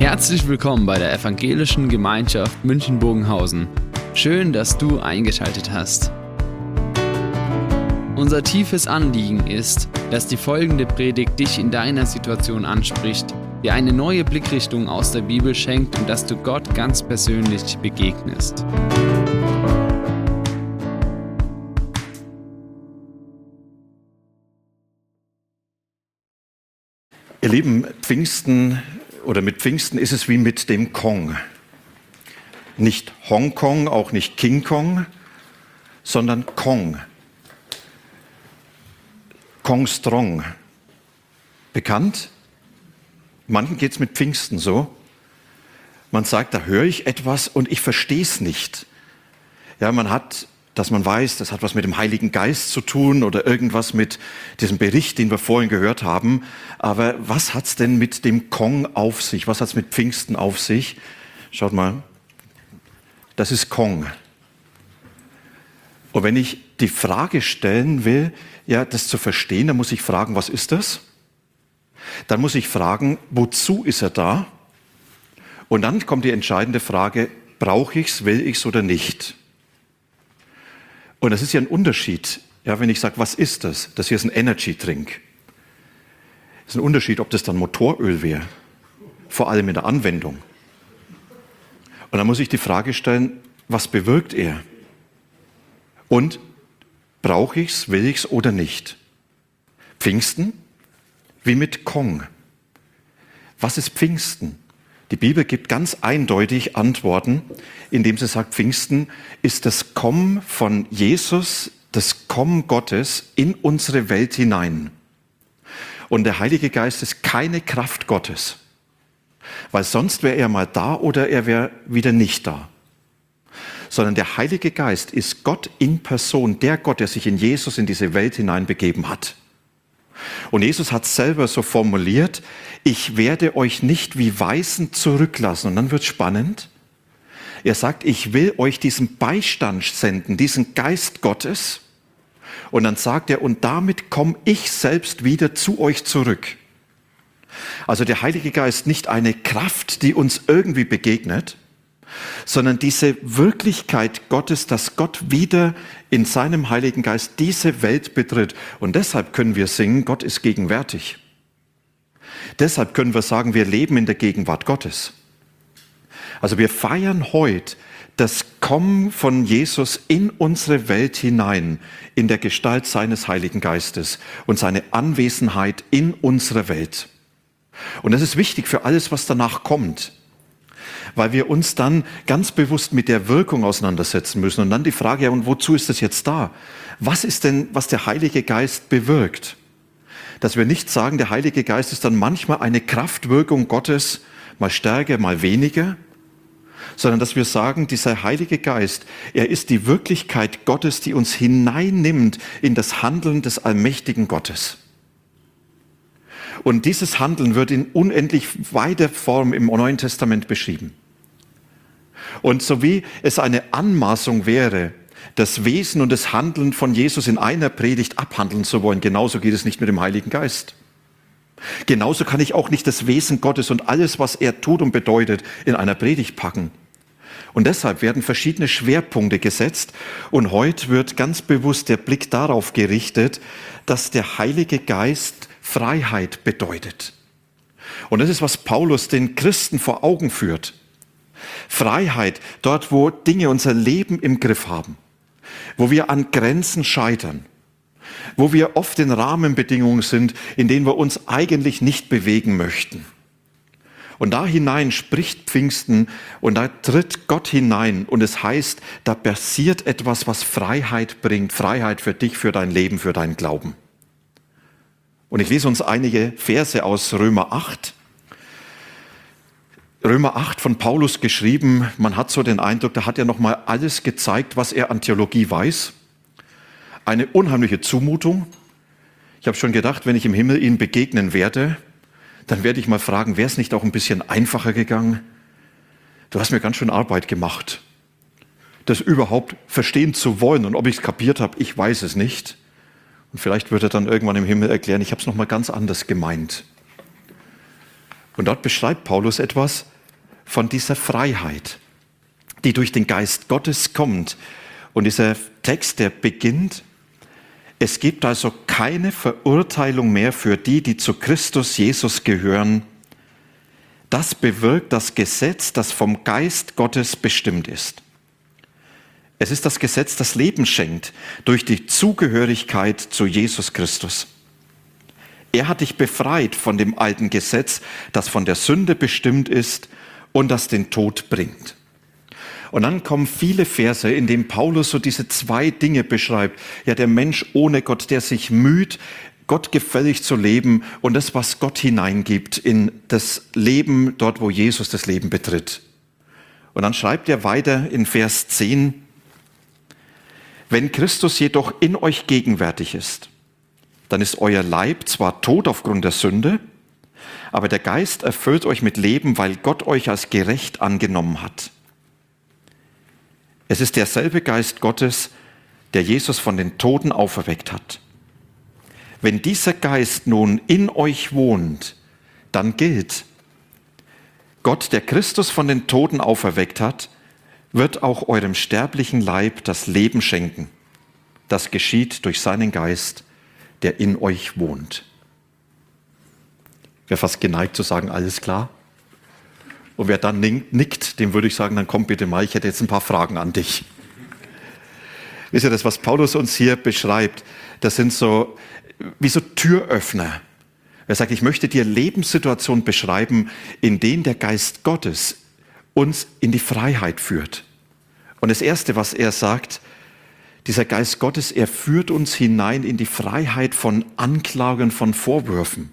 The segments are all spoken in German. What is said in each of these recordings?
Herzlich willkommen bei der Evangelischen Gemeinschaft München-Bogenhausen. Schön, dass du eingeschaltet hast. Unser tiefes Anliegen ist, dass die folgende Predigt dich in deiner Situation anspricht, dir eine neue Blickrichtung aus der Bibel schenkt und dass du Gott ganz persönlich begegnest. Ihr Lieben, Pfingsten oder mit Pfingsten ist es wie mit dem Kong. Nicht Hongkong, auch nicht King Kong, sondern Kong. Kong Strong. Bekannt? Manchen geht es mit Pfingsten so. Man sagt, da höre ich etwas und ich verstehe es nicht. Ja, dass man weiß, das hat was mit dem Heiligen Geist zu tun oder irgendwas mit diesem Bericht, den wir vorhin gehört haben. Aber was hat es denn mit dem Kong auf sich? Was hat es mit Pfingsten auf sich? Schaut mal, das ist Kong. Und wenn ich die Frage stellen will, ja, das zu verstehen, dann muss ich fragen, was ist das? Dann muss ich fragen, wozu ist er da? Und dann kommt die entscheidende Frage, brauche ich es, will ich es oder nicht? Und das ist ja ein Unterschied, ja, wenn ich sage, was ist das? Das hier ist ein Energy-Drink. Das ist ein Unterschied, ob das dann Motoröl wäre, vor allem in der Anwendung. Und dann muss ich die Frage stellen, was bewirkt er? Und brauche ich es, will ich es oder nicht? Pfingsten? Wie mit Kong. Was ist Pfingsten? Die Bibel gibt ganz eindeutig Antworten, indem sie sagt, Pfingsten ist das Kommen von Jesus, das Kommen Gottes in unsere Welt hinein. Und der Heilige Geist ist keine Kraft Gottes, weil sonst wäre er mal da oder er wäre wieder nicht da. Sondern der Heilige Geist ist Gott in Person, der Gott, der sich in Jesus in diese Welt hineinbegeben hat. Und Jesus hat selber so formuliert, ich werde euch nicht wie Weisen zurücklassen. Und dann wird es spannend. Er sagt, ich will euch diesen Beistand senden, diesen Geist Gottes. Und dann sagt er, und damit komme ich selbst wieder zu euch zurück. Also der Heilige Geist nicht eine Kraft, die uns irgendwie begegnet, sondern diese Wirklichkeit Gottes, dass Gott wieder in seinem Heiligen Geist diese Welt betritt. Und deshalb können wir singen, Gott ist gegenwärtig. Deshalb können wir sagen, wir leben in der Gegenwart Gottes. Also wir feiern heute das Kommen von Jesus in unsere Welt hinein, in der Gestalt seines Heiligen Geistes und seine Anwesenheit in unserer Welt. Und das ist wichtig für alles, was danach kommt. Weil wir uns dann ganz bewusst mit der Wirkung auseinandersetzen müssen. Und dann die Frage, ja, und wozu ist das jetzt da? Was ist denn, was der Heilige Geist bewirkt? Dass wir nicht sagen, der Heilige Geist ist dann manchmal eine Kraftwirkung Gottes, mal stärker, mal weniger, sondern dass wir sagen, dieser Heilige Geist, er ist die Wirklichkeit Gottes, die uns hineinnimmt in das Handeln des allmächtigen Gottes. Und dieses Handeln wird in unendlich weiter Form im Neuen Testament beschrieben. Und so wie es eine Anmaßung wäre, das Wesen und das Handeln von Jesus in einer Predigt abhandeln zu wollen, genauso geht es nicht mit dem Heiligen Geist. Genauso kann ich auch nicht das Wesen Gottes und alles, was er tut und bedeutet, in einer Predigt packen. Und deshalb werden verschiedene Schwerpunkte gesetzt. Und heute wird ganz bewusst der Blick darauf gerichtet, dass der Heilige Geist Freiheit bedeutet. Und das ist, was Paulus den Christen vor Augen führt. Freiheit, dort wo Dinge unser Leben im Griff haben, wo wir an Grenzen scheitern, wo wir oft in Rahmenbedingungen sind, in denen wir uns eigentlich nicht bewegen möchten. Und da hinein spricht Pfingsten und da tritt Gott hinein und es heißt, da passiert etwas, was Freiheit bringt, Freiheit für dich, für dein Leben, für deinen Glauben. Und ich lese uns einige Verse aus Römer 8. Römer 8 von Paulus geschrieben, man hat so den Eindruck, da hat er nochmal alles gezeigt, was er an Theologie weiß. Eine unheimliche Zumutung. Ich habe schon gedacht, wenn ich im Himmel ihnen begegnen werde, dann werde ich mal fragen, wäre es nicht auch ein bisschen einfacher gegangen? Du hast mir ganz schön Arbeit gemacht, das überhaupt verstehen zu wollen. Und ob ich es kapiert habe, ich weiß es nicht. Und vielleicht wird er dann irgendwann im Himmel erklären, ich habe es nochmal ganz anders gemeint. Und dort beschreibt Paulus etwas, von dieser Freiheit, die durch den Geist Gottes kommt. Und dieser Text, der beginnt: Es gibt also keine Verurteilung mehr für die, die zu Christus Jesus gehören. Das bewirkt das Gesetz, das vom Geist Gottes bestimmt ist. Es ist das Gesetz, das Leben schenkt durch die Zugehörigkeit zu Jesus Christus. Er hat dich befreit von dem alten Gesetz, das von der Sünde bestimmt ist und das den Tod bringt. Und dann kommen viele Verse, in denen Paulus so diese zwei Dinge beschreibt. Ja, der Mensch ohne Gott, der sich müht, Gott gefällig zu leben und das, was Gott hineingibt in das Leben, dort, wo Jesus das Leben betritt. Und dann schreibt er weiter in Vers 10, wenn Christus jedoch in euch gegenwärtig ist, dann ist euer Leib zwar tot aufgrund der Sünde, aber der Geist erfüllt euch mit Leben, weil Gott euch als gerecht angenommen hat. Es ist derselbe Geist Gottes, der Jesus von den Toten auferweckt hat. Wenn dieser Geist nun in euch wohnt, dann gilt: Gott, der Christus von den Toten auferweckt hat, wird auch eurem sterblichen Leib das Leben schenken. Das geschieht durch seinen Geist, der in euch wohnt. Ich wäre fast geneigt zu sagen, alles klar. Und wer dann nickt, dem würde ich sagen, dann komm bitte mal, ich hätte jetzt ein paar Fragen an dich. Wisst ihr, das, was Paulus uns hier beschreibt, das sind so wie so Türöffner. Er sagt, ich möchte dir Lebenssituationen beschreiben, in denen der Geist Gottes uns in die Freiheit führt. Und das Erste, was er sagt, dieser Geist Gottes, er führt uns hinein in die Freiheit von Anklagen, von Vorwürfen.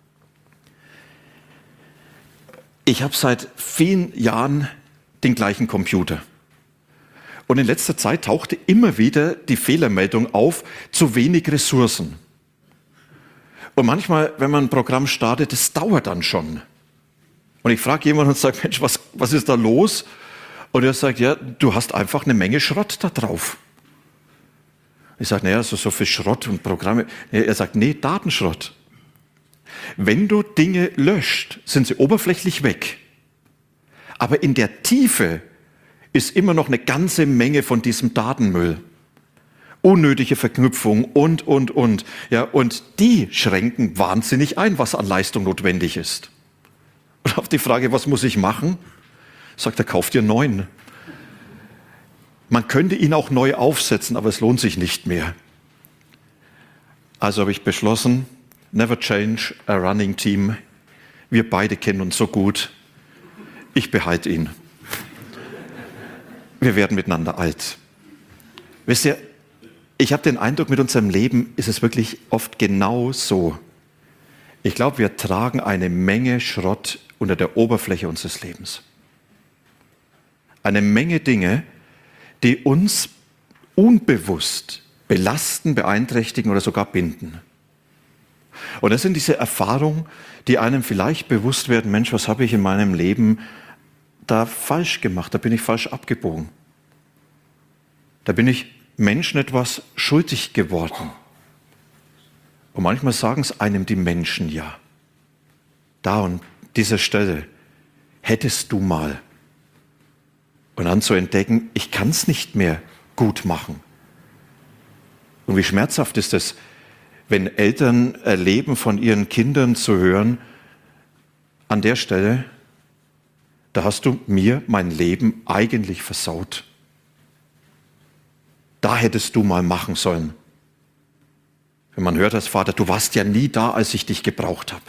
Ich habe seit vielen Jahren den gleichen Computer. Und in letzter Zeit tauchte immer wieder die Fehlermeldung auf, zu wenig Ressourcen. Und manchmal, wenn man ein Programm startet, das dauert dann schon. Und ich frage jemanden und sage, Mensch, was ist da los? Und er sagt, ja, du hast einfach eine Menge Schrott da drauf. Ich sage, naja, so viel Schrott und Programme. Er sagt, nee, Datenschrott. Wenn du Dinge löscht, sind sie oberflächlich weg. Aber in der Tiefe ist immer noch eine ganze Menge von diesem Datenmüll. Unnötige Verknüpfung und. Ja, und die schränken wahnsinnig ein, was an Leistung notwendig ist. Und auf die Frage, was muss ich machen? Sagt er, kauf dir einen neuen. Man könnte ihn auch neu aufsetzen, aber es lohnt sich nicht mehr. Also habe ich beschlossen, never change a running team. Wir beide kennen uns so gut. Ich behalte ihn. Wir werden miteinander alt. Wisst ihr, ich habe den Eindruck, mit unserem Leben ist es wirklich oft genau so. Ich glaube, wir tragen eine Menge Schrott unter der Oberfläche unseres Lebens. Eine Menge Dinge, die uns unbewusst belasten, beeinträchtigen oder sogar binden. Und das sind diese Erfahrungen, die einem vielleicht bewusst werden, Mensch, was habe ich in meinem Leben da falsch gemacht, da bin ich falsch abgebogen. Da bin ich Menschen etwas schuldig geworden. Und manchmal sagen es einem die Menschen ja. Da an dieser Stelle hättest du mal. Und dann zu entdecken, ich kann es nicht mehr gut machen. Und wie schmerzhaft ist es, wenn Eltern erleben, von ihren Kindern zu hören, an der Stelle, da hast du mir mein Leben eigentlich versaut. Da hättest du mal machen sollen. Wenn man hört als Vater, du warst ja nie da, als ich dich gebraucht habe.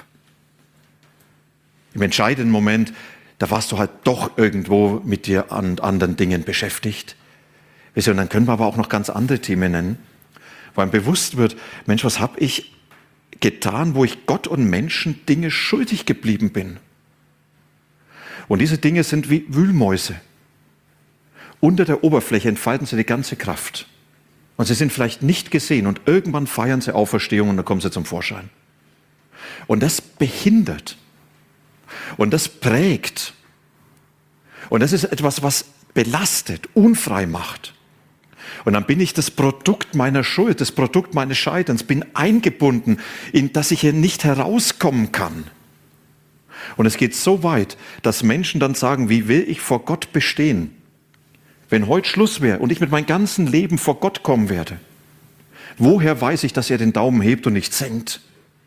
Im entscheidenden Moment, da warst du halt doch irgendwo mit dir an anderen Dingen beschäftigt. Und dann können wir aber auch noch ganz andere Themen nennen, wo einem bewusst wird, Mensch, was habe ich getan, wo ich Gott und Menschen Dinge schuldig geblieben bin. Und diese Dinge sind wie Wühlmäuse. Unter der Oberfläche entfalten sie die ganze Kraft. Und sie sind vielleicht nicht gesehen und irgendwann feiern sie Auferstehung und dann kommen sie zum Vorschein. Und das behindert. Und das prägt. Und das ist etwas, was belastet, unfrei macht. Und dann bin ich das Produkt meiner Schuld, das Produkt meines Scheiterns, bin eingebunden, in das ich hier nicht herauskommen kann. Und es geht so weit, dass Menschen dann sagen, wie will ich vor Gott bestehen, wenn heute Schluss wäre und ich mit meinem ganzen Leben vor Gott kommen werde? Woher weiß ich, dass er den Daumen hebt und nicht senkt?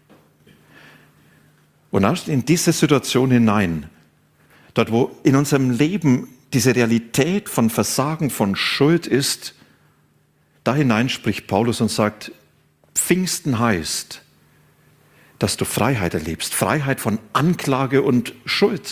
Und in diese Situation hinein, dort wo in unserem Leben diese Realität von Versagen, von Schuld ist, da hinein spricht Paulus und sagt, Pfingsten heißt, dass du Freiheit erlebst, Freiheit von Anklage und Schuld.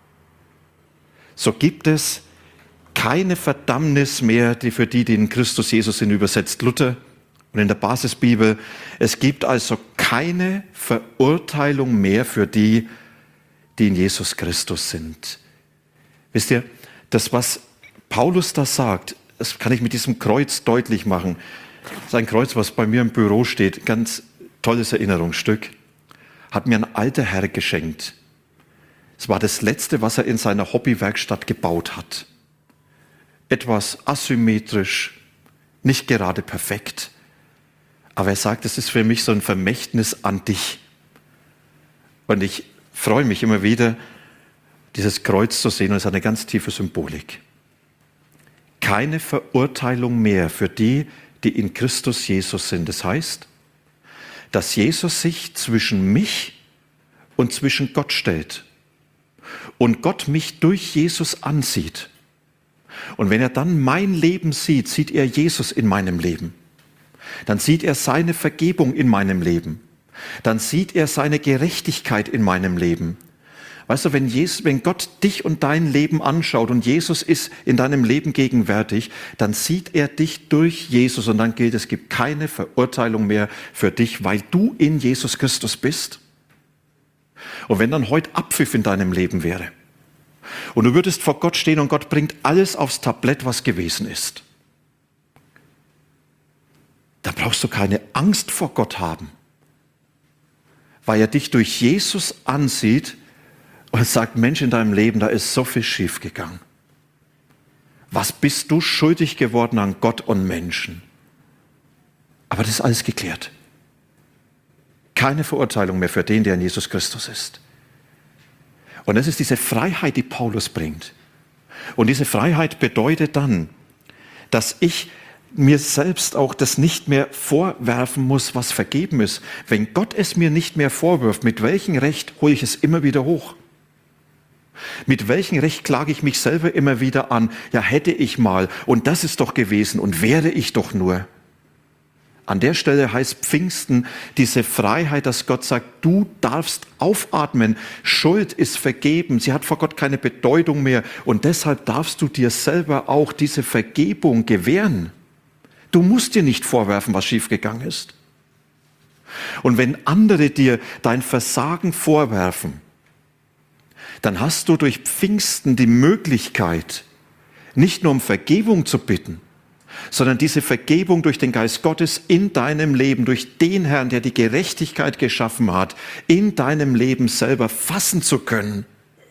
So gibt es keine Verdammnis mehr, die für die in Christus Jesus sind, übersetzt Luther. Und in der Basisbibel, es gibt also keine Verurteilung mehr für die, die in Jesus Christus sind. Wisst ihr, das, was Paulus da sagt, das kann ich mit diesem Kreuz deutlich machen. Das ist ein Kreuz, was bei mir im Büro steht, ganz tolles Erinnerungsstück. Hat mir ein alter Herr geschenkt. Es war das Letzte, was er in seiner Hobbywerkstatt gebaut hat. Etwas asymmetrisch, nicht gerade perfekt. Aber er sagt, es ist für mich so ein Vermächtnis an dich. Und ich freue mich immer wieder, dieses Kreuz zu sehen, und es hat eine ganz tiefe Symbolik. Keine Verurteilung mehr für die, die in Christus Jesus sind. Das heißt, dass Jesus sich zwischen mich und zwischen Gott stellt und Gott mich durch Jesus ansieht. Und wenn er dann mein Leben sieht, sieht er Jesus in meinem Leben. Dann sieht er seine Vergebung in meinem Leben. Dann sieht er seine Gerechtigkeit in meinem Leben. Weißt du, wenn Gott dich und dein Leben anschaut und Jesus ist in deinem Leben gegenwärtig, dann sieht er dich durch Jesus und dann gilt, es gibt keine Verurteilung mehr für dich, weil du in Jesus Christus bist. Und wenn dann heute Abpfiff in deinem Leben wäre und du würdest vor Gott stehen und Gott bringt alles aufs Tablett, was gewesen ist, dann brauchst du keine Angst vor Gott haben, weil er dich durch Jesus ansieht und sagt, Mensch, in deinem Leben, da ist so viel schiefgegangen. Was bist du schuldig geworden an Gott und Menschen? Aber das ist alles geklärt. Keine Verurteilung mehr für den, der in Jesus Christus ist. Und das ist diese Freiheit, die Paulus bringt. Und diese Freiheit bedeutet dann, dass ich mir selbst auch das nicht mehr vorwerfen muss, was vergeben ist. Wenn Gott es mir nicht mehr vorwirft, mit welchem Recht hole ich es immer wieder hoch? Mit welchem Recht klage ich mich selber immer wieder an? Ja, hätte ich mal und das ist doch gewesen und wäre ich doch nur. An der Stelle heißt Pfingsten diese Freiheit, dass Gott sagt, du darfst aufatmen, Schuld ist vergeben, sie hat vor Gott keine Bedeutung mehr und deshalb darfst du dir selber auch diese Vergebung gewähren. Du musst dir nicht vorwerfen, was schiefgegangen ist. Und wenn andere dir dein Versagen vorwerfen, dann hast du durch Pfingsten die Möglichkeit, nicht nur um Vergebung zu bitten, sondern diese Vergebung durch den Geist Gottes in deinem Leben, durch den Herrn, der die Gerechtigkeit geschaffen hat, in deinem Leben selber fassen zu können.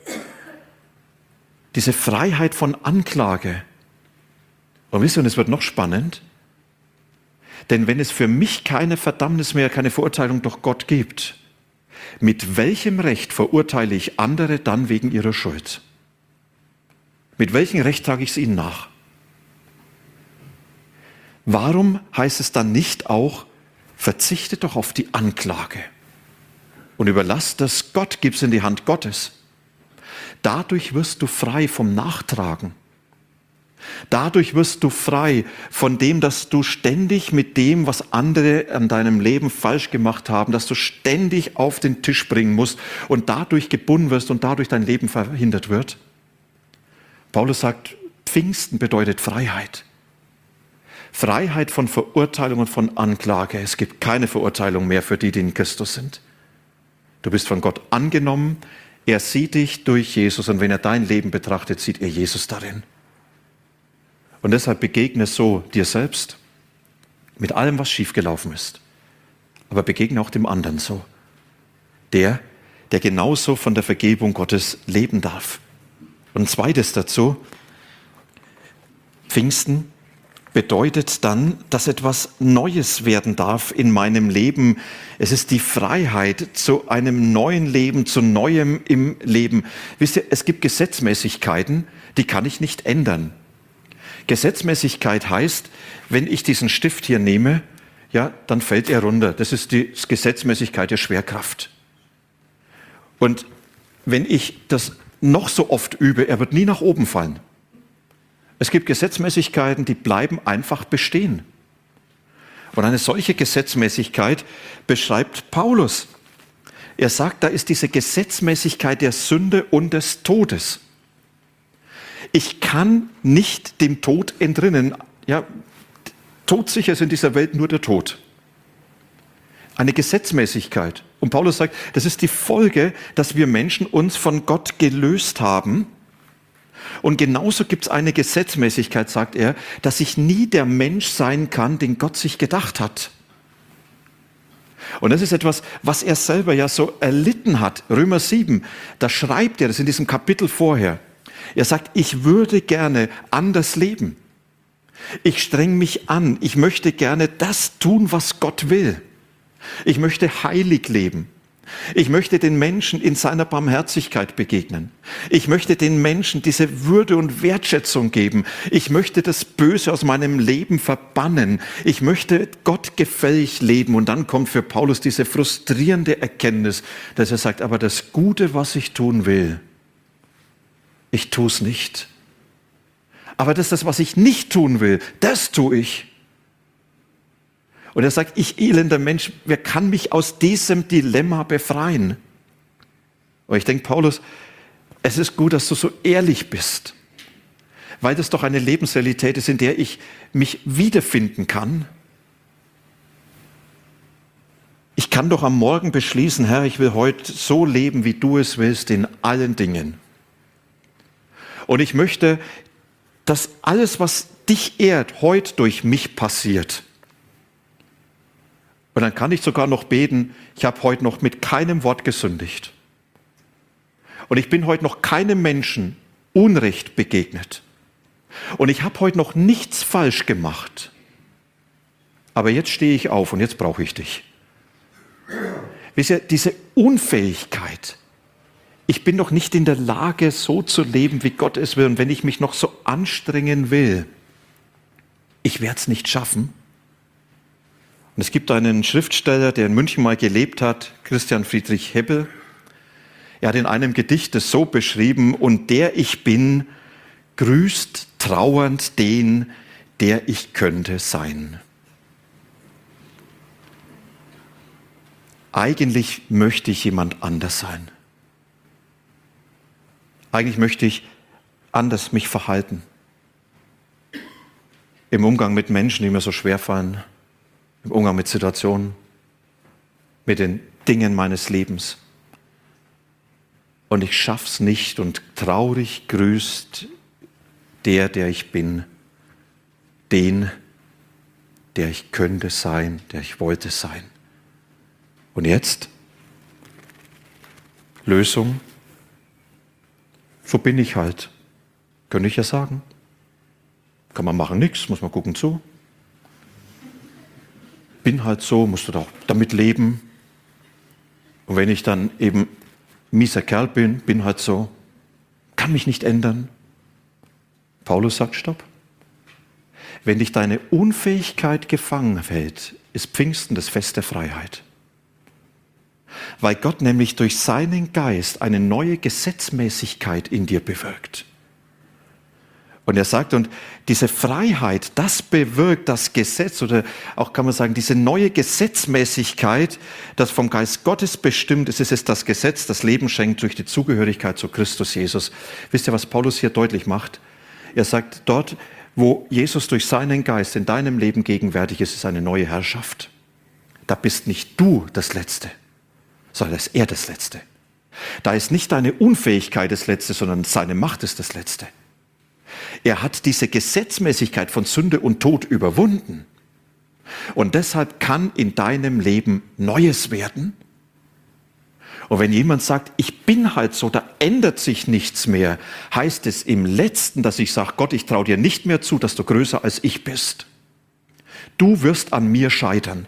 Diese Freiheit von Anklage. Und wisst ihr, und es wird noch spannend, denn wenn es für mich keine Verdammnis mehr, keine Verurteilung durch Gott gibt, mit welchem Recht verurteile ich andere dann wegen ihrer Schuld? Mit welchem Recht trage ich es ihnen nach? Warum heißt es dann nicht auch, verzichte doch auf die Anklage und überlass das Gott, gib es in die Hand Gottes. Dadurch wirst du frei vom Nachtragen. Dadurch wirst du frei von dem, dass du ständig mit dem, was andere an deinem Leben falsch gemacht haben, dass du ständig auf den Tisch bringen musst und dadurch gebunden wirst und dadurch dein Leben verhindert wird. Paulus sagt, Pfingsten bedeutet Freiheit. Freiheit von Verurteilung und von Anklage. Es gibt keine Verurteilung mehr für die, die in Christus sind. Du bist von Gott angenommen, er sieht dich durch Jesus und wenn er dein Leben betrachtet, sieht er Jesus darin. Und deshalb begegne so dir selbst mit allem, was schiefgelaufen ist. Aber begegne auch dem anderen so. Der genauso von der Vergebung Gottes leben darf. Und ein zweites dazu, Pfingsten bedeutet dann, dass etwas Neues werden darf in meinem Leben. Es ist die Freiheit zu einem neuen Leben, zu Neuem im Leben. Wisst ihr, es gibt Gesetzmäßigkeiten, die kann ich nicht ändern. Gesetzmäßigkeit heißt, wenn ich diesen Stift hier nehme, ja, dann fällt er runter. Das ist die Gesetzmäßigkeit der Schwerkraft. Und wenn ich das noch so oft übe, er wird nie nach oben fallen. Es gibt Gesetzmäßigkeiten, die bleiben einfach bestehen. Und eine solche Gesetzmäßigkeit beschreibt Paulus. Er sagt, da ist diese Gesetzmäßigkeit der Sünde und des Todes. Ich kann nicht dem Tod entrinnen. Ja, todsicher ist in dieser Welt nur der Tod. Eine Gesetzmäßigkeit. Und Paulus sagt, das ist die Folge, dass wir Menschen uns von Gott gelöst haben. Und genauso gibt es eine Gesetzmäßigkeit, sagt er, dass ich nie der Mensch sein kann, den Gott sich gedacht hat. Und das ist etwas, was er selber ja so erlitten hat. Römer 7, da schreibt er das in diesem Kapitel vorher. Er sagt, ich würde gerne anders leben. Ich streng mich an. Ich möchte gerne das tun, was Gott will. Ich möchte heilig leben. Ich möchte den Menschen in seiner Barmherzigkeit begegnen. Ich möchte den Menschen diese Würde und Wertschätzung geben. Ich möchte das Böse aus meinem Leben verbannen. Ich möchte Gott gefällig leben. Und dann kommt für Paulus diese frustrierende Erkenntnis, dass er sagt, aber das Gute, was ich tun will, ich tue es nicht. Aber das, was ich nicht tun will, das tue ich. Und er sagt, ich elender Mensch, wer kann mich aus diesem Dilemma befreien? Und ich denke, Paulus, es ist gut, dass du so ehrlich bist, weil das doch eine Lebensrealität ist, in der ich mich wiederfinden kann. Ich kann doch am Morgen beschließen, Herr, ich will heute so leben, wie du es willst, in allen Dingen. Und ich möchte, dass alles, was dich ehrt, heute durch mich passiert. Und dann kann ich sogar noch beten, ich habe heute noch mit keinem Wort gesündigt. Und ich bin heute noch keinem Menschen Unrecht begegnet. Und ich habe heute noch nichts falsch gemacht. Aber jetzt stehe ich auf und jetzt brauche ich dich. Wisst ihr, diese Unfähigkeit, ich bin noch nicht in der Lage, so zu leben, wie Gott es will. Und wenn ich mich noch so anstrengen will, ich werde es nicht schaffen. Und es gibt einen Schriftsteller, der in München mal gelebt hat, Christian Friedrich Hebbel. Er hat in einem Gedicht es so beschrieben, und der ich bin, grüßt trauernd den, der ich könnte sein. Eigentlich möchte ich jemand anders sein. Eigentlich möchte ich anders mich verhalten. Im Umgang mit Menschen, die mir so schwer fallen. Im Umgang mit Situationen, mit den Dingen meines Lebens. Und ich schaff's nicht und traurig grüßt der ich bin, den, der ich könnte sein, der ich wollte sein. Und jetzt? Lösung? So bin ich halt. Könnte ich ja sagen. Kann man machen, nichts, muss man gucken zu. Bin halt so, musst du doch damit leben. Und wenn ich dann eben mieser Kerl bin halt so, kann mich nicht ändern. Paulus sagt, stopp. Wenn dich deine Unfähigkeit gefangen hält, ist Pfingsten das Fest der Freiheit. Weil Gott nämlich durch seinen Geist eine neue Gesetzmäßigkeit in dir bewirkt. Und er sagt, und diese Freiheit, das bewirkt das Gesetz, oder auch kann man sagen, diese neue Gesetzmäßigkeit, das vom Geist Gottes bestimmt ist, ist es das Gesetz, das Leben schenkt durch die Zugehörigkeit zu Christus Jesus. Wisst ihr, was Paulus hier deutlich macht? Er sagt, dort, wo Jesus durch seinen Geist in deinem Leben gegenwärtig ist, ist eine neue Herrschaft. Da bist nicht du das Letzte, sondern ist er das Letzte. Da ist nicht deine Unfähigkeit das Letzte, sondern seine Macht ist das Letzte. Er hat diese Gesetzmäßigkeit von Sünde und Tod überwunden. Und deshalb kann in deinem Leben Neues werden. Und wenn jemand sagt, ich bin halt so, da ändert sich nichts mehr, heißt es im Letzten, dass ich sage, Gott, ich traue dir nicht mehr zu, dass du größer als ich bist. Du wirst an mir scheitern.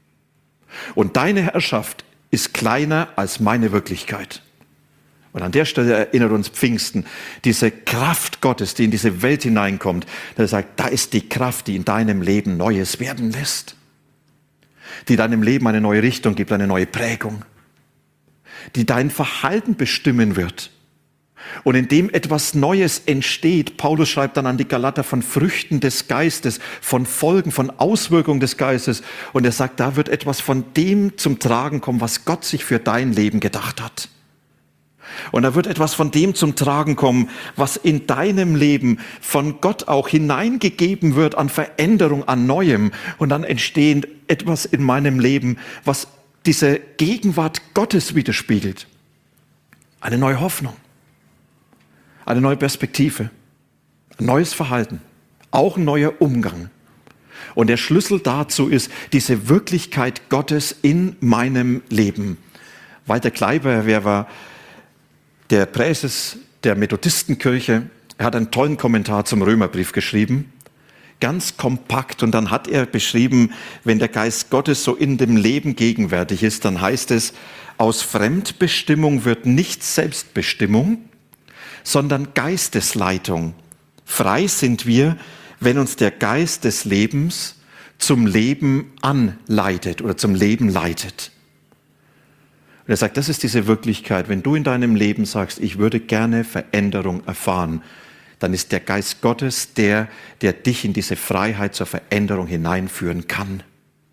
Und deine Herrschaft ist kleiner als meine Wirklichkeit. Und an der Stelle erinnert uns Pfingsten, diese Kraft Gottes, die in diese Welt hineinkommt, der sagt, da ist die Kraft, die in deinem Leben Neues werden lässt. Die deinem Leben eine neue Richtung gibt, eine neue Prägung. Die dein Verhalten bestimmen wird. Und indem etwas Neues entsteht, Paulus schreibt dann an die Galater von Früchten des Geistes, von Folgen, von Auswirkungen des Geistes. Und er sagt, da wird etwas von dem zum Tragen kommen, was Gott sich für dein Leben gedacht hat. Und da wird etwas von dem zum Tragen kommen, was in deinem Leben von Gott auch hineingegeben wird an Veränderung, an Neuem. Und dann entsteht etwas in meinem Leben, was diese Gegenwart Gottes widerspiegelt. Eine neue Hoffnung, eine neue Perspektive, ein neues Verhalten, auch ein neuer Umgang. Und der Schlüssel dazu ist diese Wirklichkeit Gottes in meinem Leben. Walter Kleiber, wer war der Präses der Methodistenkirche, er hat einen tollen Kommentar zum Römerbrief geschrieben, ganz kompakt. Und dann hat er beschrieben, wenn der Geist Gottes so in dem Leben gegenwärtig ist, dann heißt es, aus Fremdbestimmung wird nicht Selbstbestimmung, sondern Geistesleitung. Frei sind wir, wenn uns der Geist des Lebens zum Leben anleitet oder zum Leben leitet. Und er sagt, das ist diese Wirklichkeit. Wenn du in deinem Leben sagst, ich würde gerne Veränderung erfahren, dann ist der Geist Gottes der dich in diese Freiheit zur Veränderung hineinführen kann.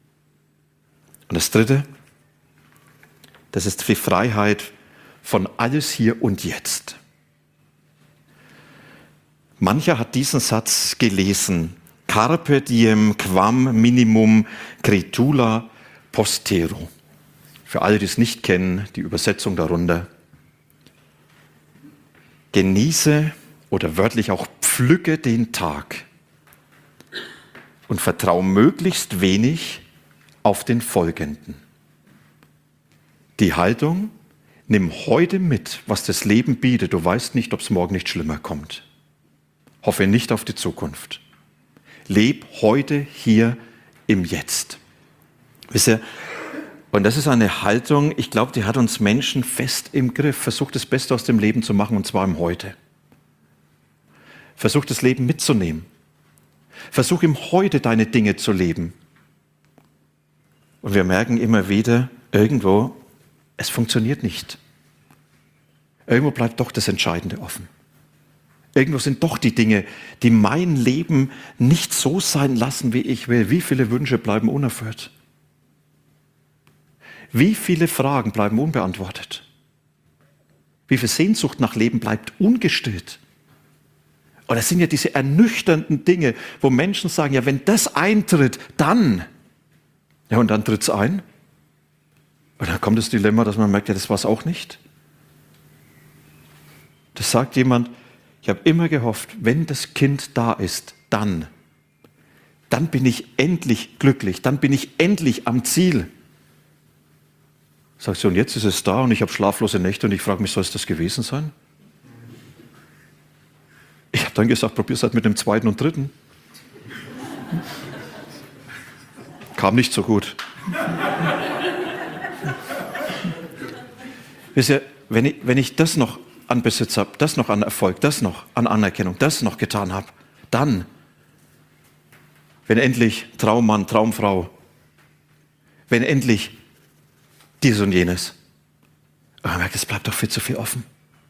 Und das Dritte, das ist die Freiheit von alles hier und jetzt. Mancher hat diesen Satz gelesen, Carpe diem quam minimum critula postero. Für alle, die es nicht kennen, die Übersetzung darunter. Genieße oder wörtlich auch pflücke den Tag und vertraue möglichst wenig auf den folgenden. Die Haltung, nimm heute mit, was das Leben bietet. Du weißt nicht, ob es morgen nicht schlimmer kommt. Hoffe nicht auf die Zukunft. Leb heute hier im Jetzt. Wisst ihr, und das ist eine Haltung, ich glaube, die hat uns Menschen fest im Griff. Versuch das Beste aus dem Leben zu machen, und zwar im Heute. Versuch das Leben mitzunehmen. Versuch im Heute deine Dinge zu leben. Und wir merken immer wieder, irgendwo, es funktioniert nicht. Irgendwo bleibt doch das Entscheidende offen. Irgendwo sind doch die Dinge, die mein Leben nicht so sein lassen, wie ich will. Wie viele Wünsche bleiben unerfüllt? Wie viele Fragen bleiben unbeantwortet? Wie viel Sehnsucht nach Leben bleibt ungestillt? Und das sind ja diese ernüchternden Dinge, wo Menschen sagen, ja, wenn das eintritt, dann. Ja, und dann tritt es ein. Und dann kommt das Dilemma, dass man merkt, ja, das war es auch nicht. Das sagt jemand, ich habe immer gehofft, wenn das Kind da ist, dann bin ich endlich glücklich, dann bin ich endlich am Ziel. Sagst du, und jetzt ist es da und ich habe schlaflose Nächte und ich frage mich, soll es das gewesen sein? Ich habe dann gesagt, probier es halt mit dem zweiten und dritten. Kam nicht so gut. Wisst ihr, wenn ich das noch an Besitz habe, das noch an Erfolg, das noch an Anerkennung, das noch getan habe, dann, wenn endlich Traummann, Traumfrau, wenn endlich dies und jenes. Aber man merkt, es bleibt doch viel zu viel offen.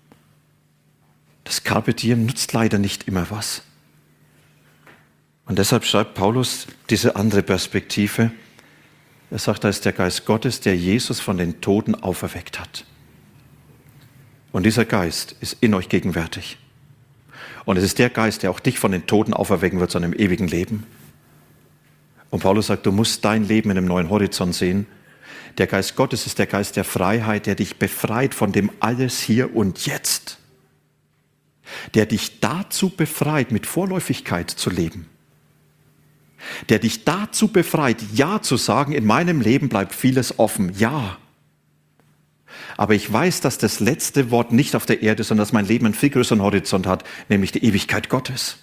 Das Carpe diem nützt leider nicht immer was. Und deshalb schreibt Paulus diese andere Perspektive. Er sagt, da ist der Geist Gottes, der Jesus von den Toten auferweckt hat. Und dieser Geist ist in euch gegenwärtig. Und es ist der Geist, der auch dich von den Toten auferwecken wird zu einem ewigen Leben. Und Paulus sagt, du musst dein Leben in einem neuen Horizont sehen. Der Geist Gottes ist der Geist der Freiheit, der dich befreit von dem Alles hier und jetzt. Der dich dazu befreit, mit Vorläufigkeit zu leben. Der dich dazu befreit, Ja zu sagen, in meinem Leben bleibt vieles offen, ja. Aber ich weiß, dass das letzte Wort nicht auf der Erde ist, sondern dass mein Leben einen viel größeren Horizont hat, nämlich die Ewigkeit Gottes.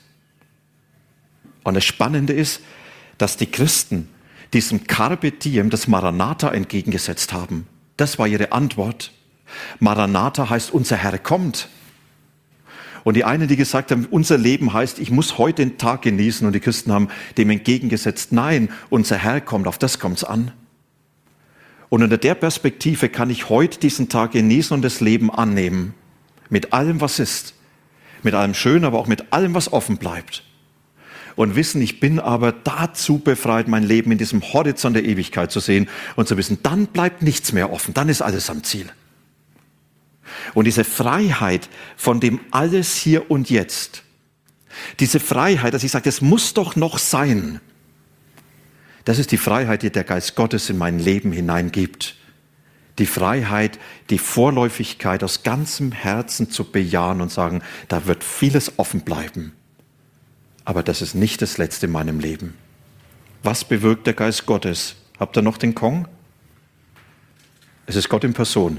Und das Spannende ist, dass die Christen diesem Carpe Diem das Maranatha entgegengesetzt haben. Das war ihre Antwort. Maranatha heißt, unser Herr kommt. Und die einen, die gesagt haben, unser Leben heißt, ich muss heute den Tag genießen. Und die Christen haben dem entgegengesetzt, nein, unser Herr kommt, auf das kommt es an. Und unter der Perspektive kann ich heute diesen Tag genießen und das Leben annehmen. Mit allem, was ist. Mit allem Schönen, aber auch mit allem, was offen bleibt. Und wissen, ich bin aber dazu befreit, mein Leben in diesem Horizont der Ewigkeit zu sehen und zu wissen, dann bleibt nichts mehr offen, dann ist alles am Ziel. Und diese Freiheit von dem alles hier und jetzt, diese Freiheit, dass ich sage, das muss doch noch sein, das ist die Freiheit, die der Geist Gottes in mein Leben hineingibt. Die Freiheit, die Vorläufigkeit aus ganzem Herzen zu bejahen und sagen, da wird vieles offen bleiben. Aber das ist nicht das Letzte in meinem Leben. Was bewirkt der Geist Gottes? Habt ihr noch den Kong? Es ist Gott in Person.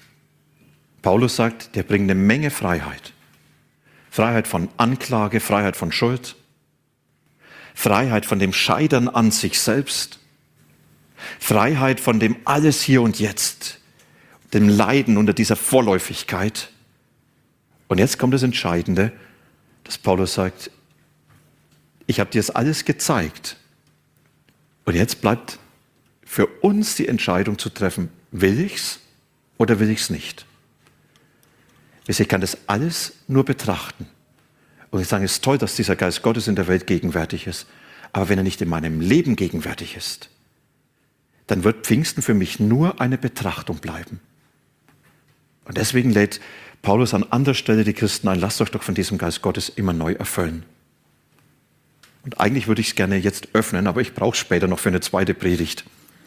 Paulus sagt, der bringt eine Menge Freiheit. Freiheit von Anklage, Freiheit von Schuld, Freiheit von dem Scheitern an sich selbst, Freiheit von dem alles hier und jetzt, dem Leiden unter dieser Vorläufigkeit. Und jetzt kommt das Entscheidende, dass Paulus sagt, ich habe dir das alles gezeigt. Und jetzt bleibt für uns die Entscheidung zu treffen, will ich's oder will ich's nicht? Ich kann das alles nur betrachten. Und ich sage, es ist toll, dass dieser Geist Gottes in der Welt gegenwärtig ist. Aber wenn er nicht in meinem Leben gegenwärtig ist, dann wird Pfingsten für mich nur eine Betrachtung bleiben. Und deswegen lädt Paulus an anderer Stelle die Christen ein, lasst euch doch von diesem Geist Gottes immer neu erfüllen. Und eigentlich würde ich es gerne jetzt öffnen, aber ich brauche es später noch für eine zweite Predigt.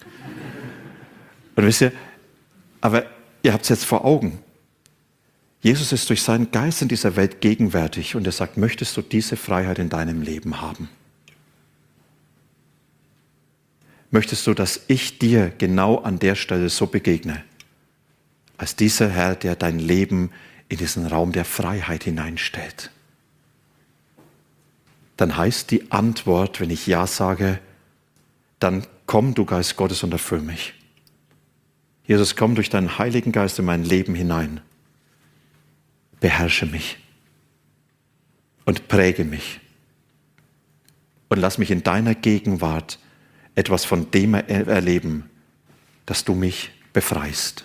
Und wisst ihr, aber ihr habt es jetzt vor Augen. Jesus ist durch seinen Geist in dieser Welt gegenwärtig und er sagt, möchtest du diese Freiheit in deinem Leben haben? Möchtest du, dass ich dir genau an der Stelle so begegne, als dieser Herr, der dein Leben in diesen Raum der Freiheit hineinstellt? Dann heißt die Antwort, wenn ich Ja sage, dann komm, du Geist Gottes, und erfüll mich. Jesus, komm durch deinen Heiligen Geist in mein Leben hinein. Beherrsche mich und präge mich und lass mich in deiner Gegenwart etwas von dem erleben, dass du mich befreist.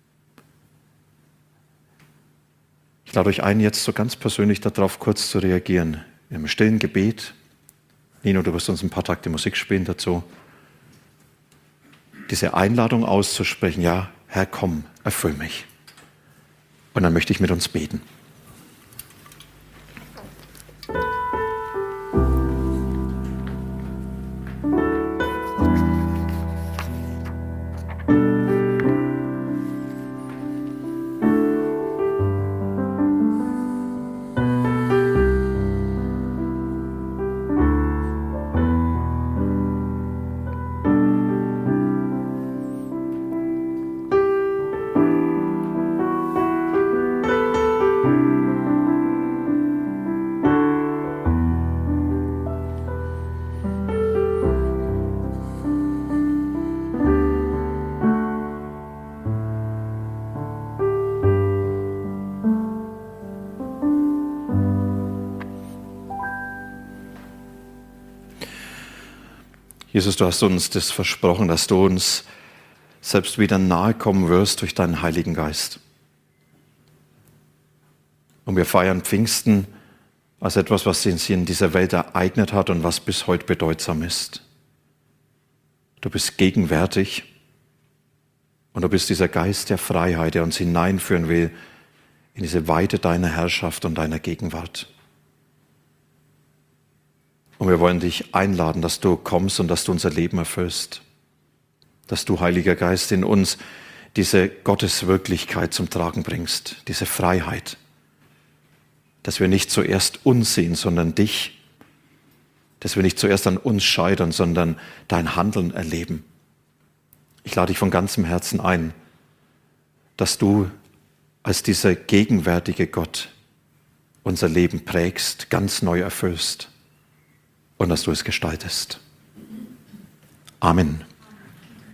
Ich lade euch ein, jetzt so ganz persönlich darauf kurz zu reagieren. Im stillen Gebet. Nino, du wirst uns ein paar Takte Musik spielen dazu. Diese Einladung auszusprechen, ja, Herr, komm, erfüll mich. Und dann möchte ich mit uns beten. Jesus, du hast uns das versprochen, dass du uns selbst wieder nahe kommen wirst durch deinen Heiligen Geist. Und wir feiern Pfingsten als etwas, was sich in dieser Welt ereignet hat und was bis heute bedeutsam ist. Du bist gegenwärtig und du bist dieser Geist der Freiheit, der uns hineinführen will in diese Weite deiner Herrschaft und deiner Gegenwart. Und wir wollen dich einladen, dass du kommst und dass du unser Leben erfüllst. Dass du, Heiliger Geist, in uns diese Gotteswirklichkeit zum Tragen bringst, diese Freiheit. Dass wir nicht zuerst uns sehen, sondern dich. Dass wir nicht zuerst an uns scheitern, sondern dein Handeln erleben. Ich lade dich von ganzem Herzen ein, dass du als dieser gegenwärtige Gott unser Leben prägst, ganz neu erfüllst und dass du es gestaltest. Amen.